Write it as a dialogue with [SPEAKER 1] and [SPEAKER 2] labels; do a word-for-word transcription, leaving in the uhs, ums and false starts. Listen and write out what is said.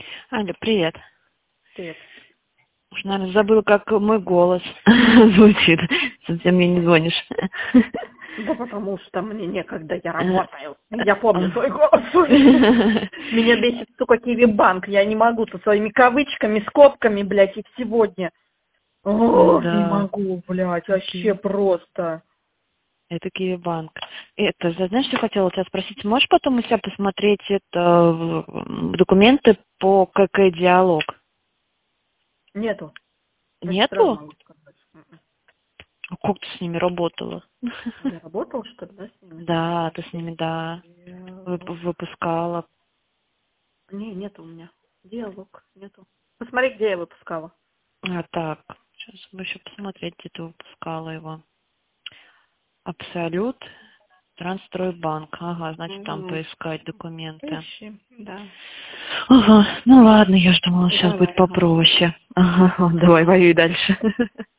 [SPEAKER 1] Аля, привет.
[SPEAKER 2] Привет.
[SPEAKER 1] Уж, наверное, забыла, как мой голос звучит. Совсем мне не звонишь.
[SPEAKER 2] Да потому что мне некогда, я работаю. Я помню твой голос. Меня бесит, сука, Киви-банк. Я не могу со своими кавычками, скобками, блядь, их сегодня. О,
[SPEAKER 1] Да.
[SPEAKER 2] не могу, блядь, вообще просто.
[SPEAKER 1] Это Киви-банк. Это, знаешь, что я хотела тебя спросить? Можешь потом у себя посмотреть это в- документы по КК-диалог?
[SPEAKER 2] Нету. Я тебе сразу
[SPEAKER 1] Нету?
[SPEAKER 2] могу сказать. М-м.
[SPEAKER 1] А как ты с ними работала?
[SPEAKER 2] Я работала, что ли, да, с ними?
[SPEAKER 1] Да, ты с ними, да, вып-
[SPEAKER 2] Диалог.
[SPEAKER 1] выпускала.
[SPEAKER 2] Не, нету у меня. Диалог, нету. Посмотри, где я выпускала.
[SPEAKER 1] А так, сейчас бы еще посмотреть, где ты выпускала его. Абсолют, Трансстройбанк. Ага, значит, там
[SPEAKER 2] Угу.
[SPEAKER 1] поискать документы.
[SPEAKER 2] Ищи, да.
[SPEAKER 1] Ага, ну ладно, я ж думала, сейчас
[SPEAKER 2] Давай,
[SPEAKER 1] будет
[SPEAKER 2] ага.
[SPEAKER 1] попроще. Ага, давай, воюй дальше.